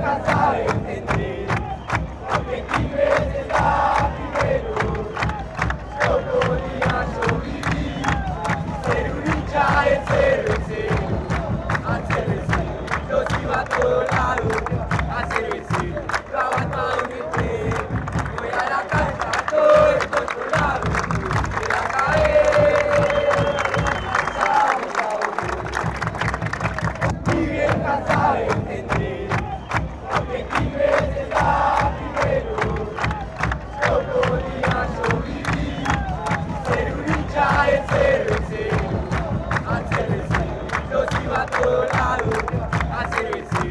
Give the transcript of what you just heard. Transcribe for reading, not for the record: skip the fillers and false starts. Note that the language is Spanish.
casa de entender, porque Tibes está primero. Yo podía yo vivir, ser un hincha del cervecero, al cervecero, los iba a todo lado, al cervecero, lo aguantaba donde esté, voy a la cancha, todo descontrolado, de la cabeza, mi vieja sabe entender, porque Tibes está primero. Yo podía yo vivir, ser un hincha del cervecero, al cervecero, los iba a todo lado, al cervecero.